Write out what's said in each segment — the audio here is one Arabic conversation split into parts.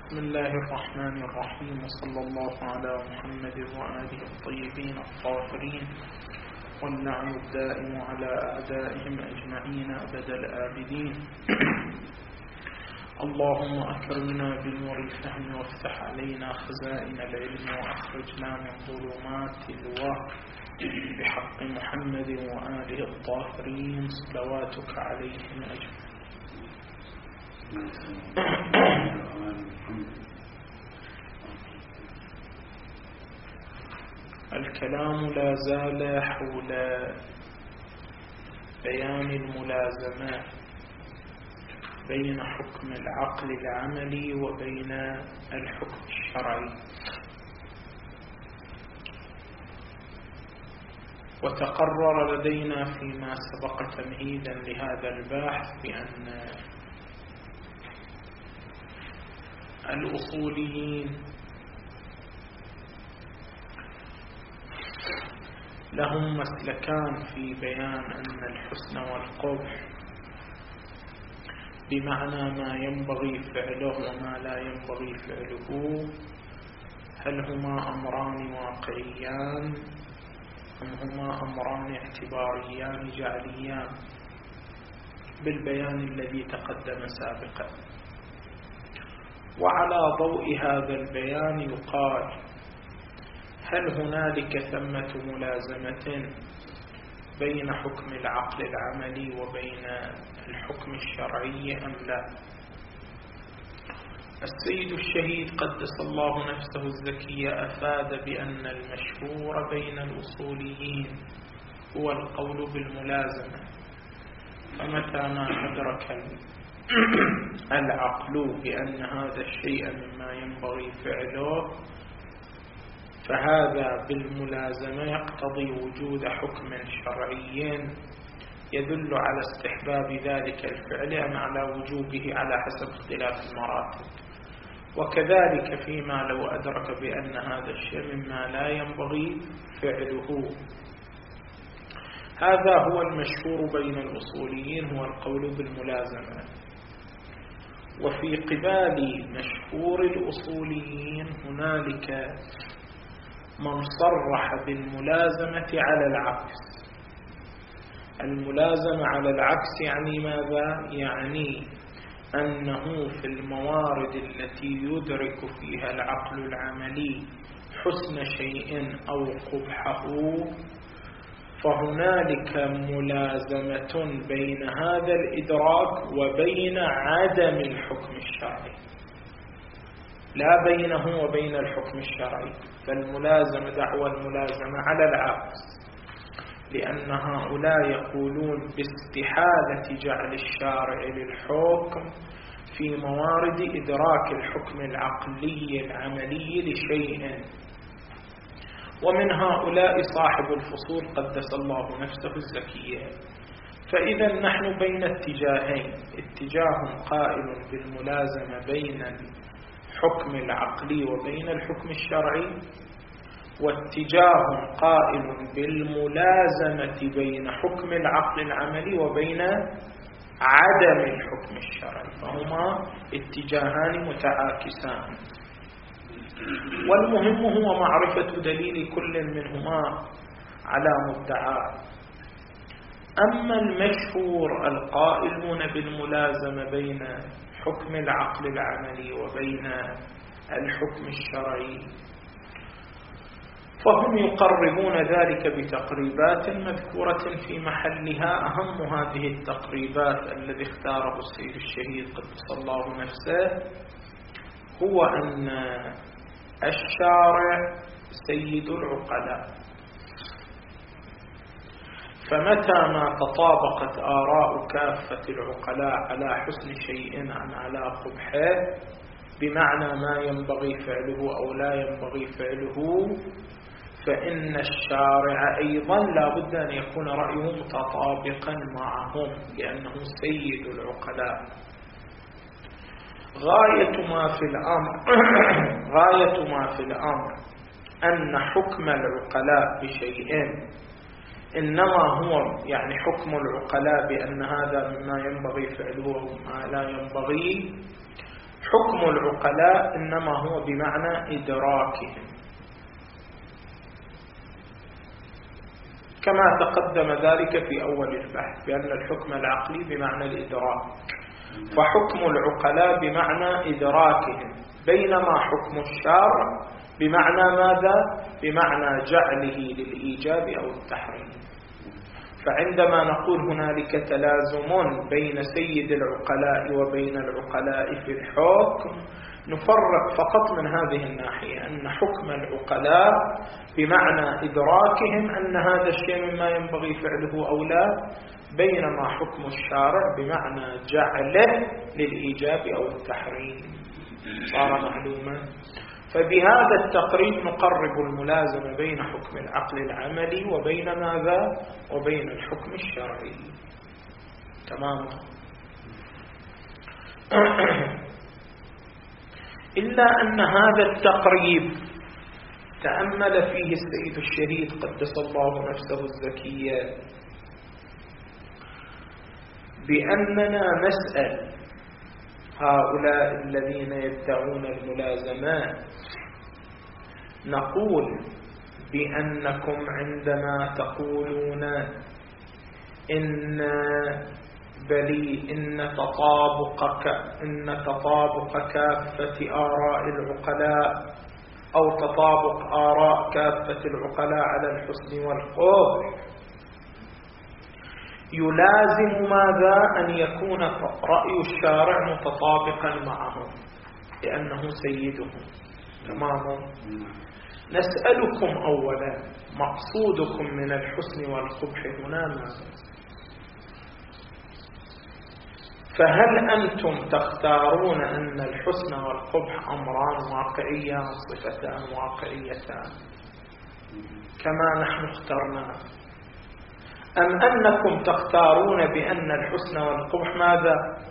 بسم الله الرحمن الرحيم، وصلى الله على محمد وآله الطيبين الطاهرين، واللعن الدائم على أعدائهم أجمعين أبد الآبدين. اللهم أكرمنا بنور الفهم وافتح علينا خزائن العلم وأخرجنا من ظلمات الوهم بحق محمد وآله الطاهرين صلواتك عليهم أجمعين. الكلام لا زال حول بيان الملازمات بين حكم العقل العملي وبين الحكم الشرعي. وتقرر لدينا فيما سبق تمهيدا لهذا البحث بأن الأصوليين لهم مسلكان في بيان أن الحسن والقبح بمعنى ما ينبغي فعله وما لا ينبغي فعله، هل هما أمران واقعيان أم هما أمران اعتباريان جعليان بالبيان الذي تقدم سابقا. وعلى ضوء هذا البيان يقال: هل هنالك ثمة ملازمة بين حكم العقل العملي وبين الحكم الشرعي أم لا؟ السيد الشهيد قدس الله نفسه الزكية أفاد بأن المشهور بين الأصوليين هو القول بالملازمة، فمتى ما أدرك العقل بأن هذا الشيء مما ينبغي فعله فهذا بالملازمة يقتضي وجود حكم شرعي يدل على استحباب ذلك الفعل أم على وجوبه على حسب اختلاف المراتب. وكذلك فيما لو أدرك بأن هذا الشيء مما لا ينبغي فعله. هذا هو المشهور بين الأصوليين، هو القول بالملازمة. وفي قبال مشهور الأصوليين هنالك من صرح بالملازمة على العكس. الملازمة على العكس يعني ماذا؟ يعني أنه في الموارد التي يدرك فيها العقل العملي حسن شيء أو قبحه فهنالك ملازمة بين هذا الإدراك وبين عدم الحكم الشرعي، لا بينه وبين الحكم الشرعي. فالملازمة دعوى الملازمة على العكس، لأن هؤلاء يقولون باستحالة جعل الشارع للحكم في موارد إدراك الحكم العقلي العملي لشيء. ومن هؤلاء صاحب الفصول قدس الله نفسه الزكية. فإذا نحن بين اتجاهين: اتجاه قائل بالملازمة بين الحكم العقلي وبين الحكم الشرعي، واتجاه قائل بالملازمة بين حكم العقل العملي وبين عدم الحكم الشرعي، فهما اتجاهان متعاكسان. والمهم هو معرفة دليل كل منهما على مدعاه. أما المشهور القائلون بالملازمة بين حكم العقل العملي وبين الحكم الشرعي فهم يقربون ذلك بتقريبات مذكورة في محلها. أهم هذه التقريبات الذي اختاره السيد الشهيد قدس الله نفسه هو أن الشارع سيد العقلاء، فمتى ما تطابقت آراء كافة العقلاء على حسن شيء أم على قبحه بمعنى ما ينبغي فعله أو لا ينبغي فعله، فإن الشارع أيضا لا بد أن يكون رأيه متطابقا معهم، لأنه سيد العقلاء. غاية ما في الأمر أن حكم العقلاء بشيء إنما هو يعني حكم العقلاء بأن هذا مما ينبغي فعله وما لا ينبغي، حكم العقلاء إنما هو بمعنى إدراكهم، كما تقدم ذلك في أول البحث بأن الحكم العقلي بمعنى الإدراك، فحكم العقلاء بمعنى إدراكهم، بينما حكم الشارع بمعنى ماذا؟ بمعنى جعله للإيجاب أو التحريم. فعندما نقول هنالك تلازم بين سيد العقلاء وبين العقلاء في الحكم، نفرق فقط من هذه الناحية، أن حكم العقلاء بمعنى إدراكهم أن هذا الشيء مما ينبغي فعله أو لا، بينما حكم الشارع بمعنى جعله للإيجاب أو التحريم. صار معلوما؟ فبهذا التقريب نقرب الملازمة بين حكم العقل العملي وبين ماذا؟ وبين الحكم الشرعي. تمام. إلا أن هذا التقريب تأمل فيه السيد الشهيد قدس الله نفسه الزكية بأننا نسأل هؤلاء الذين يدعون الملازمات، نقول بأنكم عندما تقولون إن تطابق كافة آراء العقلاء أو تطابق آراء كافة العقلاء على الحسن والقبح يلازم ماذا؟ أن يكون رأي الشارع متطابقا معهم لأنه سيدهم. تمام. نسألكم أولا مقصودكم من الحسن والقبح هنا ماذا؟ فهل أنتم تختارون أن الحسن والقبح أمران واقعيان، صفتان واقعيتان كما نحن اخترنا، أم أنكم تختارون بأن الحسن والقبح ماذا؟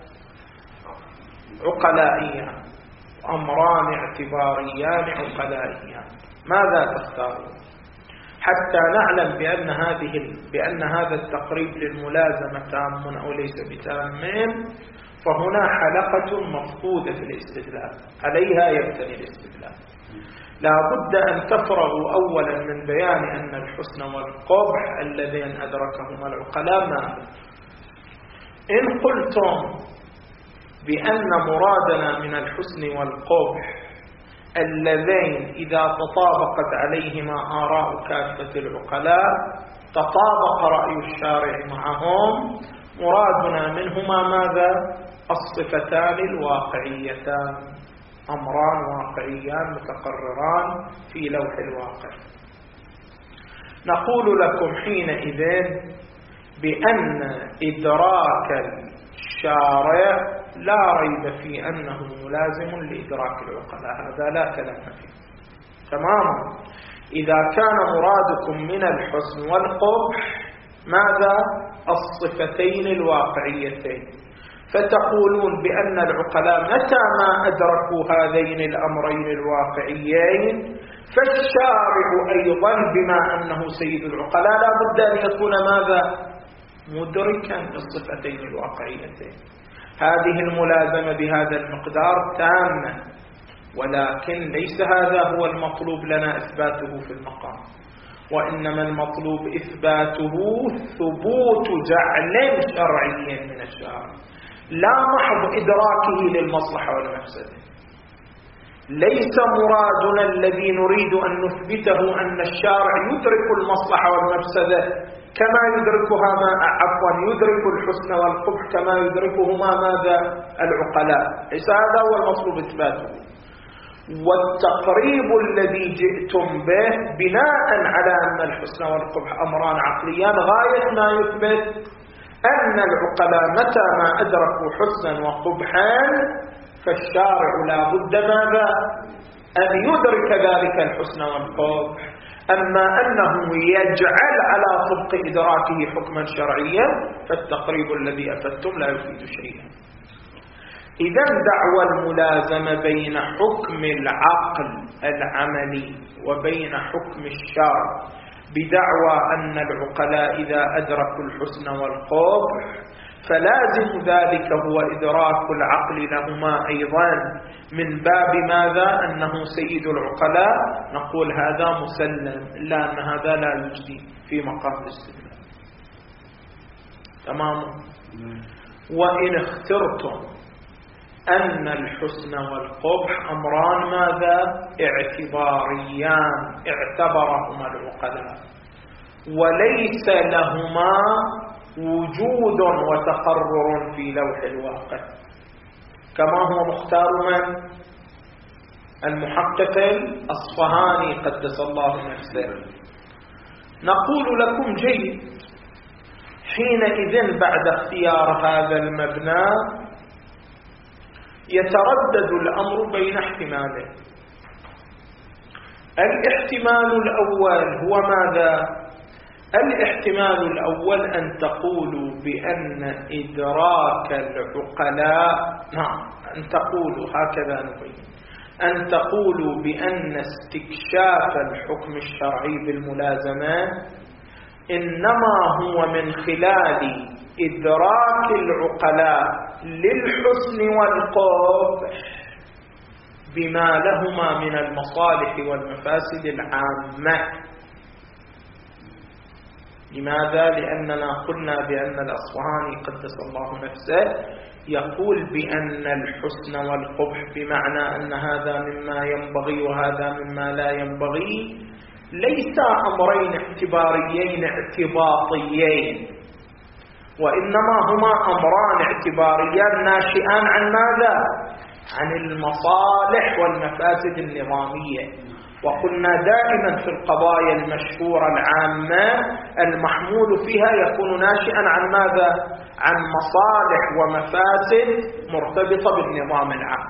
عقلائيان، أمران اعتباريان عقلائيان؟ ماذا تختارون؟ حتى نعلم بأن هذا التقريب للملازمة تام أو ليس بتام، فهنا حلقة مفقودة في الاستدلال، عليها يبتني الاستدلال. لا بد أن تفرغوا أولا من بيان أن الحسن والقبح الذين أدركهما العقلاء ماذا. إن قلتم بأن مرادنا من الحسن والقبح اللذين إذا تطابقت عليهما آراء كافة العقلاء تطابق رأي الشارع معهم، مرادنا منهما ماذا؟ الصفتان الواقعيتان، أمران واقعيان متقرران في لوح الواقع. نقول لكم حينئذ بأن إدراك الشارع لا ريب في أنه ملازم لإدراك العقلاء، هذا لا كلام فيه. تماما. إذا كان مرادكم من الحسن والقبح ماذا؟ الصفتين الواقعيتين، فتقولون بأن العقلاء متى ما أدركوا هذين الأمرين الواقعيين فالشارع أيضا بما أنه سيد العقلاء لا بد أن يكون ماذا؟ مدركا للصفتين الواقعيتين. هذه الملازمة بهذا المقدار تامة، ولكن ليس هذا هو المطلوب لنا إثباته في المقام، وإنما المطلوب إثباته ثبوت جعل شرعي من الشارع، لا محض إدراكه للمصلحة والمفسدة. ليس مرادنا الذي نريد أن نثبته أن الشارع يدرك المصلحة والمفسدة كما يدركها يدرك الحسن والقبح كما يدركهما ماذا؟ العقلاء. ليس هذا هو المطلوب إثباته. والتقريب الذي جئتم به بناء على أن الحسن والقبح أمران عقليان غاية ما يثبت أن العقلاء متى ما أدركوا حسنا وقبحا فالشارع لا بد ماذا؟ أن يدرك ذلك الحسن والقبح. أما أنه يجعل على طبق إدراكه حكما شرعيا فالتقريب الذي أفدتم لا يفيد شيئا. إذن دعوى الملازمة بين حكم العقل العملي وبين حكم الشرع بدعوى أن العقلاء إذا أدركوا الحسن والقبح فلازم ذلك هو إدراك العقل لهما أيضا من باب ماذا؟ أنه سيد العقلاء. نقول هذا مسلم، إلا أن هذا لا يجدي في مقام الاستدلال. تمام. وإن اخترتم أن الحسن والقبح أمران ماذا؟ اعتباريان، اعتبرهما العقلاء، وليس لهما وجود وتقرر في لوح الواقع، كما هو مختار من؟ المحقق الأصفهاني قدس الله نفسه. نقول لكم جيد، حينئذ بعد اختيار هذا المبنى يتردد الأمر بين احتمالين. الاحتمال الأول هو ماذا؟ الاحتمال الأول أن تقولوا بأن إدراك العقلاء، نعم، أن تقولوا هكذا نبين، أن تقولوا بأن استكشاف الحكم الشرعي بالملازمة إنما هو من خلال إدراك العقلاء للحسن والقبح بما لهما من المصالح والمفاسد العامة. لماذا؟ لأننا قلنا بأن الأصفهاني قدس الله نفسه يقول بأن الحسن والقبح بمعنى أن هذا مما ينبغي وهذا مما لا ينبغي ليس أمرين اعتباريين اعتباطيين، وإنما هما أمران اعتباريان ناشئان عن ماذا؟ عن المصالح والمفاسد النظامية. وقلنا دائما في القضايا المشهورة العامة المحمول فيها يكون ناشئا عن ماذا؟ عن مصالح ومفاسد مرتبطة بالنظام العام.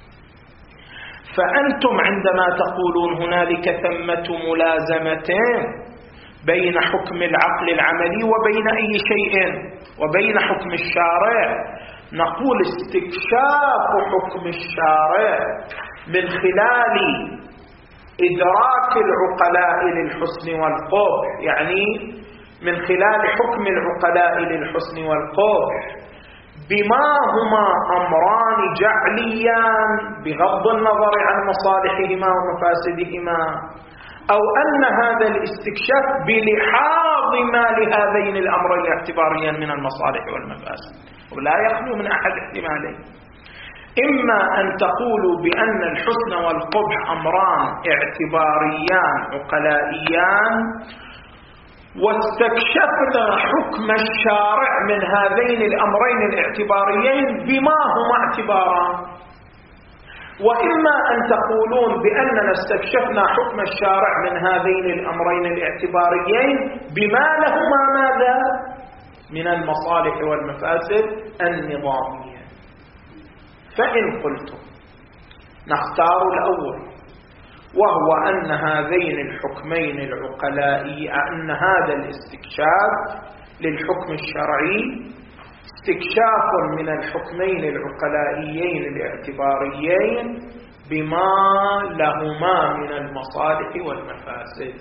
فأنتم عندما تقولون هنالك ثمة ملازمتين بين حكم العقل العملي وبين أي شيء وبين حكم الشارع، نقول استكشاف حكم الشارع من خلال إدراك العقلاء للحسن والقبح، يعني من خلال حكم العقلاء للحسن والقبح بما هما أمران جعليان بغض النظر عن مصالحهما ومفاسدهما، أو أن هذا الاستكشاف بلحاظ ما لهذين الأمرين اعتباريا من المصالح والمفاسد، ولا يخلو من أحد احتمالين. إما أن تقولوا بأن الحسن والقبح أمران اعتباريان عقلائيان واستكشفنا حكم الشارع من هذين الأمرين الاعتباريين بما هما اعتباران، وإما أن تقولون بأننا استكشفنا حكم الشارع من هذين الأمرين الاعتباريين بما لهما ماذا؟ من المصالح والمفاسد النظامية. فإن قلتم نختار الأول، وهو أن هذين الحكمين العقلائي، أن هذا الاستكشاف للحكم الشرعي استكشاف من الحكمين العقلائيين الاعتباريين بما لهما من المصالح والمفاسد.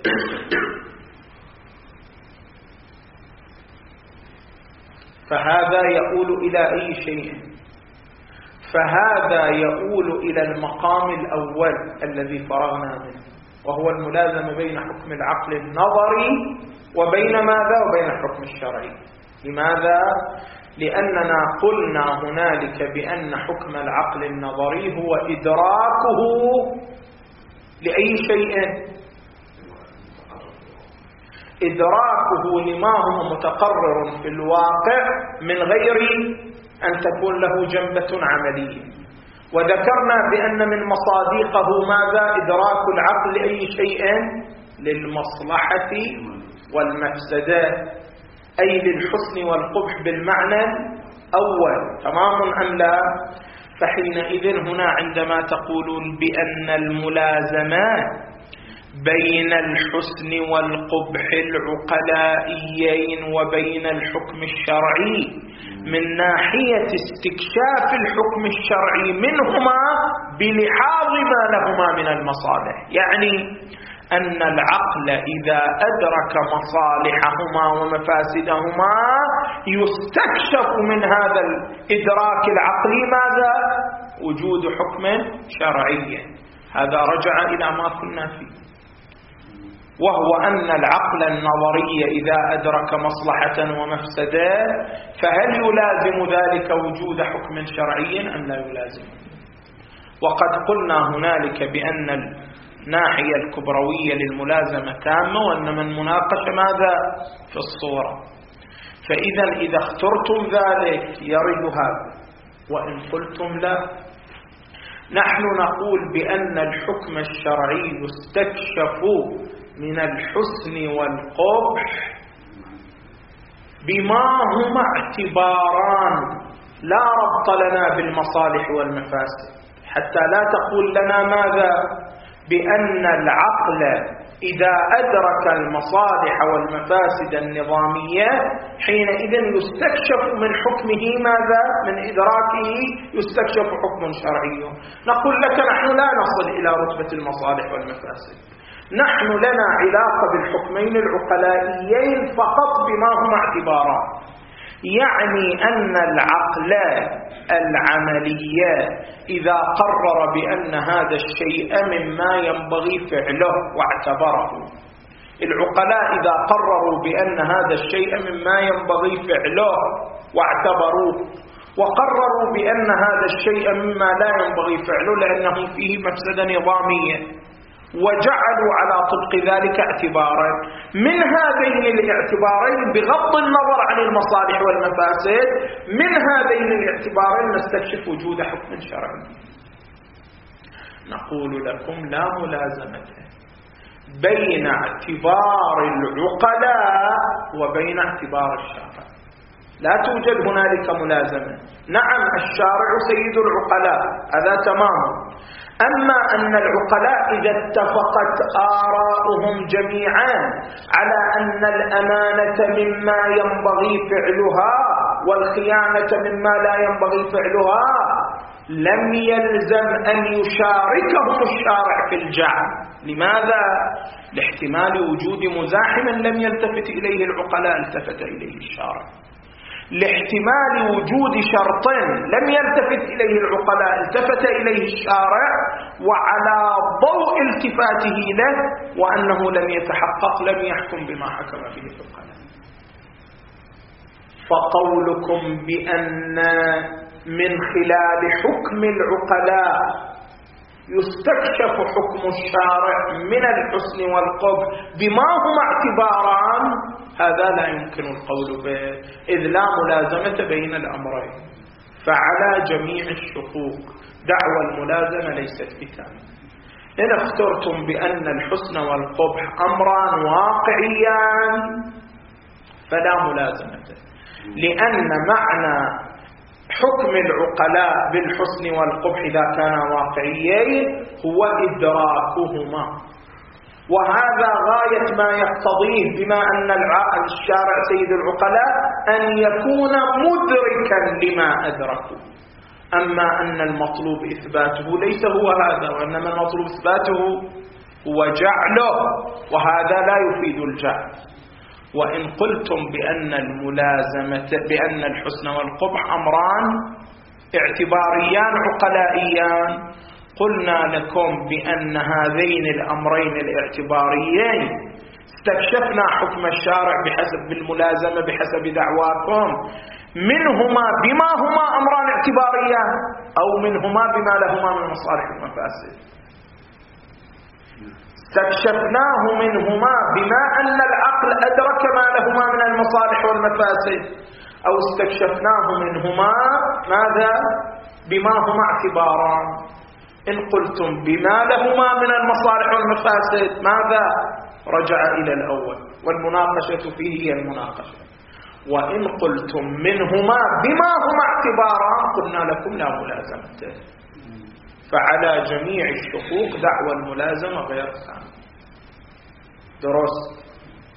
فهذا يؤول إلى أي شيء؟ فهذا يؤول إلى المقام الأول الذي فرغنا منه، وهو الملازمة بين حكم العقل النظري وبين ماذا؟ وبين الحكم الشرعي. لماذا؟ لأننا قلنا هنالك بأن حكم العقل النظري هو إدراكه لأي شيء؟ إدراكه لما هو متقرر في الواقع من غير أن تكون له جنبة عملية. وذكرنا بأن من مصادقه ماذا؟ إدراك العقل لأي شيء؟ للمصلحة والمفسدة، أي للحسن والقبح بالمعنى الأول. تمام أم لا؟ فحينئذ هنا عندما تقولون بأن الملازمة بين الحسن والقبح العقلائيين وبين الحكم الشرعي من ناحية استكشاف الحكم الشرعي منهما بلحاظ ما لهما من المصالح، يعني أن العقل إذا أدرك مصالحهما ومفاسدهما يستكشف من هذا الإدراك العقلي ماذا؟ وجود حكم شرعي. هذا رجع إلى ما كنا فيه، وهو أن العقل النظري إذا أدرك مصلحة ومفسدة فهل يلازم ذلك وجود حكم شرعي أم لا يلازم؟ وقد قلنا هنالك بأن الناحية الكبروية للملازمة تامة، وأن من مناقشة ماذا؟ في الصورة. فإذا إذا اخترتم ذلك يرد هذا، وإن قلتم لا، نحن نقول بأن الحكم الشرعي يستكشف من الحسن والقبح بما هما اعتباران لا ربط لنا بالمصالح والمفاسد، حتى لا تقول لنا ماذا؟ بأن العقل إذا أدرك المصالح والمفاسد النظامية حينئذ يستكشف من حكمه ماذا؟ من إدراكه يستكشف حكم شرعي. نقول لك نحن لا نصل إلى رتبة المصالح والمفاسد، نحن لنا علاقة بالحكمين العقلائيين فقط بما هما اعتباران. يعني أن العقل العملي إذا قرر بأن هذا الشيء مما ينبغي فعله واعتبره، العقلاء إذا قرروا بأن هذا الشيء مما ينبغي فعله واعتبروه، وقرروا بأن هذا الشيء مما لا ينبغي فعله لأنه فيه مفسدة نظامية، وجعلوا على طبق ذلك اعتبارا. من هذين الاعتبارين بغض النظر عن المصالح والمفاسد، من هذين الاعتبارين نستكشف وجود حكم شرعي. نقول لكم لا ملازمة بين اعتبار العقلاء وبين اعتبار الشارع، لا توجد هنالك ملازمة. نعم الشارع سيد العقلاء، هذا تمام، أما أن العقلاء إذا اتفقت آراؤهم جميعا على أن الأمانة مما ينبغي فعلها والخيانة مما لا ينبغي فعلها، لم يلزم أن يشاركهم الشارع في الجعل. لماذا؟ لاحتمال وجود مزاحم لم يلتفت إليه العقلاء التفت إليه الشارع، لاحتمال وجود شرط لم يلتفت إليه العقلاء التفت إليه الشارع، وعلى ضوء التفاته له وأنه لم يتحقق لم يحكم بما حكم به العقلاء. فقولكم بأن من خلال حكم العقلاء يستكشف حكم الشارع من الحسن والقبح بما هما اعتباران، هذا لا يمكن القول به، إذ لا ملازمة بين الأمرين. فعلى جميع الشقوق دعوى الملازمة ليست بتامة. إن اخترتم بأن الحسن والقبح أمران واقعيان فلا ملازمة، لأن معنى حكم العقلاء بالحسن والقبح إذا كان واقعيين هو إدراكهما، وهذا غاية ما يقتضيه بما أن الشارع سيد العقلاء أن يكون مدركا لما أدركوا. أما أن المطلوب إثباته ليس هو هذا، وإنما المطلوب إثباته هو جعله، وهذا لا يفيد الجعل. وإن قلتم بأن الملازمة بأن الحسن والقبح أمران اعتباريان عقلائيان، قلنا لكم بأن هذين الأمرين الاعتباريين استكشفنا حكم الشارع بحسب الملازمة بحسب دعواكم منهما بما هما أمران اعتباريان أو منهما بما لهما من مصالح ومفاسد. استكشفناه منهما بما أن العقل أدرك ما لهما من المصالح والمفاسد، أو استكشفناه منهما ماذا؟ بما هما اعتباران. إن قلتم بما لهما من المصالح والمفاسد ماذا؟ رجع إلى الأول، والمناقشة فيه هي المناقشة. وإن قلتم منهما بما هما اعتباران قلنا لكم لا ملازمة. فعلى جميع الشقوق دعوى الملازمة غير سامة. درست.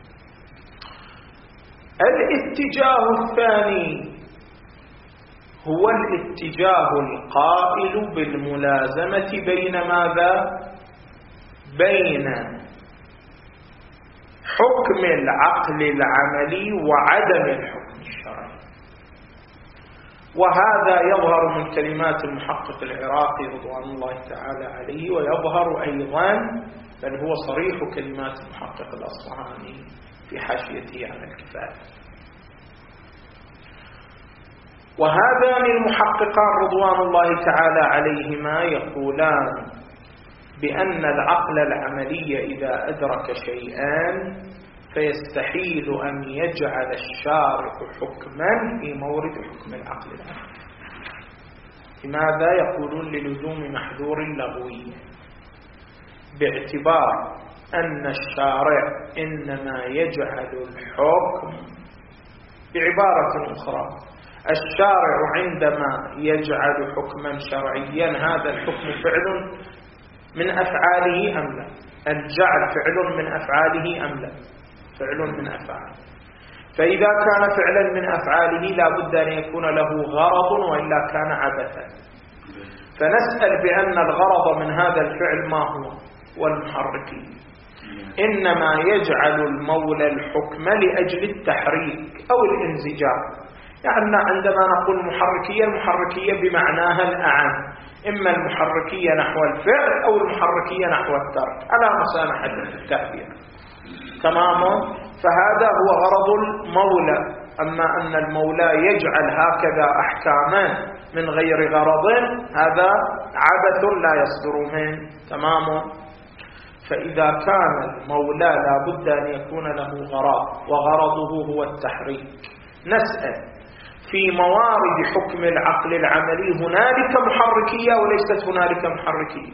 الاتجاه الثاني هو الاتجاه القائل بالملازمة بين ماذا؟ بين حكم العقل العملي وعدم الحكم الشرعي. وهذا يظهر من كلمات المحقق العراقي رضوان الله تعالى عليه، ويظهر أيضا بل هو صريح كلمات المحقق الأصفهاني في حاشيته على الكفاية. وهذان المحققان رضوان الله تعالى عليهما يقولان بأن العقل العملي إذا أدرك شيئان فيستحيل أن يجعل الشارع حكما في مورد حكم العقل العملي. لماذا؟ يقولون للزوم محذور لغوي، باعتبار أن الشارع إنما يجعل الحكم. بعبارة أخرى، الشارع عندما يجعل حكما شرعيا هذا الحكم فعل من أفعاله أم لا؟ الجعل فعل من أفعاله أم لا؟ فعل من أفعاله. فإذا كان فعلا من أفعاله لا بد أن يكون له غرض وإلا كان عبثا. فنسأل بأن الغرض من هذا الفعل ما هو؟ والمحركية. إنما يجعل المولى الحكم لأجل التحريك أو الانزجار. يعني عندما نقول محركية، المحركية بمعناها الأعم، إما المحركية نحو الفعل أو المحركية نحو الترك على مسامحة التعبير. تمام؟ فهذا هو غرض المولى. أما أن المولى يجعل هكذا أحكاما من غير غرض هذا عبث لا يصدر منه. تمام؟ فإذا كان المولى لا بد أن يكون له غرض، وغرضه هو التحريك. نسأل في موارد حكم العقل العملي هنالك محركية وليست هنالك محركية؟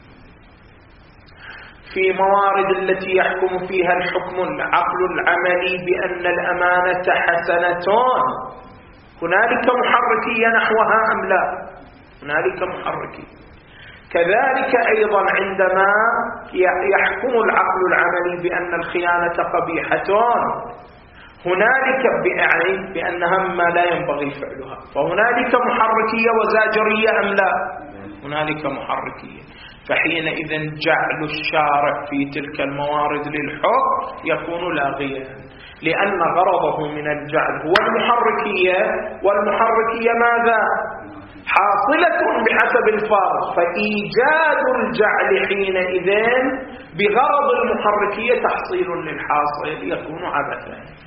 في موارد التي يحكم فيها الحكم العقل العملي بأن الأمانة حسنة هنالك محركية نحوها أم لا؟ هنالك محركية. كذلك أيضا عندما يحكم العقل العملي بأن الخيانة قبيحة هنالك بأن هم لا ينبغي فعلها، فهنالك محركية وزاجرية أم لا؟ هنالك محركية. فحينئذ جعل الشارع في تلك الموارد للحكم يكون لاغيا، لأن غرضه من الجعل هو المحركية، والمحركية ماذا؟ حاصلة بحسب الفرض. فإيجاد الجعل حينئذ بغرض المحركية تحصيل للحاصل يكون عبثا.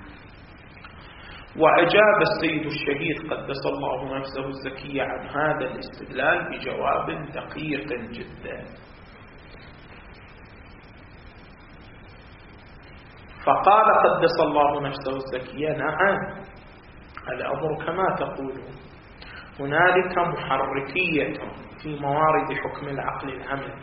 وأجاب السيد الشهيد قدس الله نفسه الزكية عن هذا الاستدلال بجواب دقيق جدا. فقال قدس الله نفسه الزكية: نعم، الأمر كما تقولون، هنالك محركية في موارد حكم العقل العملي،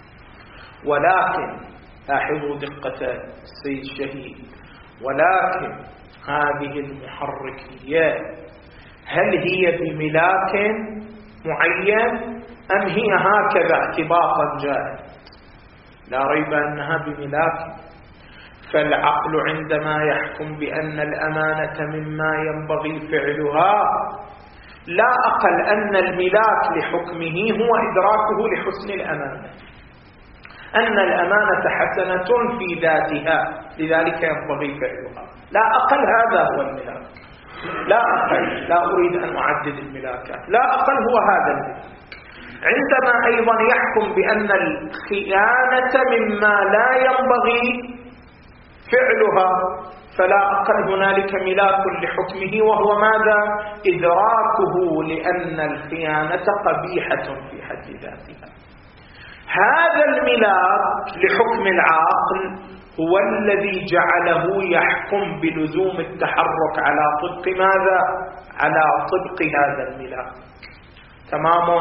ولكن لاحظوا دقة السيد الشهيد، ولكن هذه المحركيات هل هي بملاك معين أم هي هكذا اعتباطا جاءت؟ لا ريب أنها بملاك. فالعقل عندما يحكم بأن الأمانة مما ينبغي فعلها لا أقل أن الملاك لحكمه هو إدراكه لحسن الأمانة، أن الأمانة حسنة في ذاتها لذلك ينبغي فعلها، لا أقل. هذا هو الملاك، لا أقل. لا أريد أن أعدد الملاكات، لا أقل هو هذا الملاك. عندما أيضا يحكم بأن الخيانة مما لا ينبغي فعلها فلا أقل هنالك ملاك لحكمه، وهو ماذا؟ إدراكه لأن الخيانة قبيحة في حد ذاتها. هذا الملاك لحكم العقل هو الذي جعله يحكم بلزوم التحرك على طبق ماذا؟ على طبق هذا الملاك. تمام؟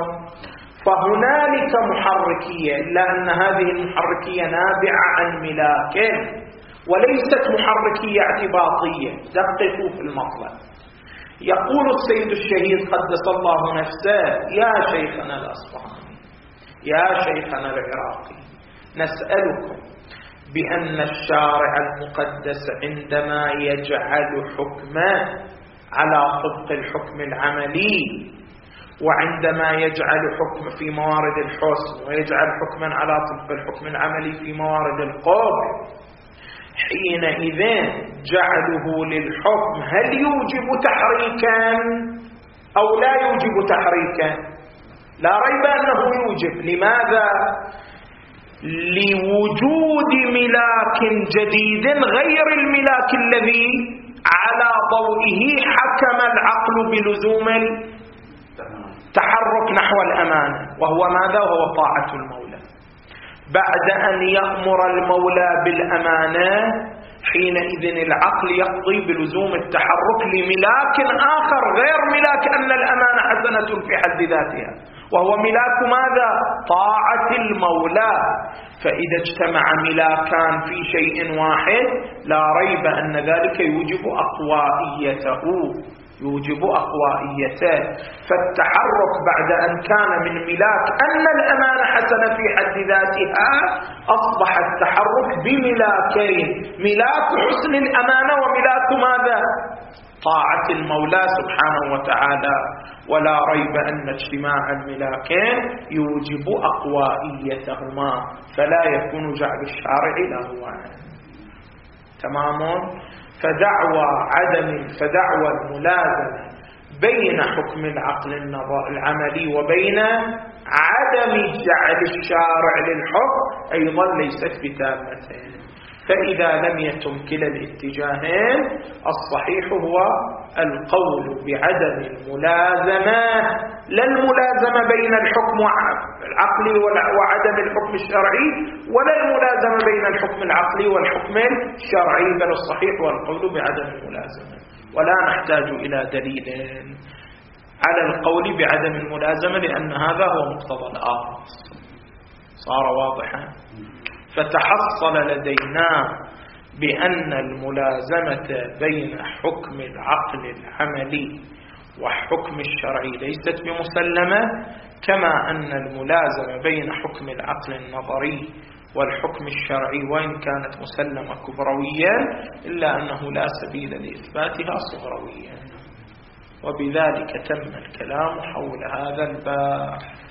فهنالك محركية، إلا أن هذه المحركية نابعة عن ملاك وليست محركية اعتباطية. دققوا في المطلب. يقول السيد الشهيد قدس الله نفسه: يا شيخنا الأصفهاني، يا شيخنا العراقي، نسألكم بأن الشارع المقدس عندما يجعل حكما على طبق الحكم العملي، وعندما يجعل حكم في موارد الحسن، ويجعل حكما على طبق الحكم العملي في موارد القبح، حينئذ جعله للحكم هل يوجب تحريكا أو لا يوجب تحريكا؟ لا ريب أنه يوجب. لماذا؟ لوجود ملاك جديد غير الملاك الذي على ضوئه حكم العقل بلزوم التحرك نحو الأمانة، وهو ماذا؟ وهو طاعة المولى. بعد أن يأمر المولى بالأمانة حينئذ العقل يقضي بلزوم التحرك لملاك آخر غير ملاك أن الأمانة حسنة في حد ذاتها، وهو ملاك ماذا؟ طاعة المولى. فإذا اجتمع ملاكان في شيء واحد لا ريب أن ذلك يوجب أقوائيته. فالتحرك بعد أن كان من ملاك أن الأمانة حسنة في حد ذاتها أصبح التحرك بملاكين، ملاك حسن الأمانة وملاك ماذا؟ طاعة المولى سبحانه وتعالى. ولا ريب أن اجتماع الملاكين يوجب أقوائيتهما، فلا يكون جعل الشارع لهوا. تمام؟ فدعوى الملازمة بين حكم العقل العملي وبين عدم جعل الشارع للحكم أيضا ليست بتامة. فإذا لم يتم كلا الاتجاهين الصحيح هو القول بعدم الملازمة، لا الملازمة بين الحكم العقلي وعدم الحكم الشرعي، ولا الملازمة بين الحكم العقلي والحكم الشرعي، بل الصحيح هو القول بعدم الملازمة. ولا نحتاج إلى دليل على القول بعدم الملازمة لأن هذا هو مقتضى الآصل. صار واضحا؟ فتحصل لدينا بأن الملازمة بين حكم العقل العملي وحكم الشرعي ليست بمسلمة، كما أن الملازمة بين حكم العقل النظري والحكم الشرعي وإن كانت مسلمة كبرويا إلا أنه لا سبيل لإثباتها صغرويا. وبذلك تم الكلام حول هذا الباب.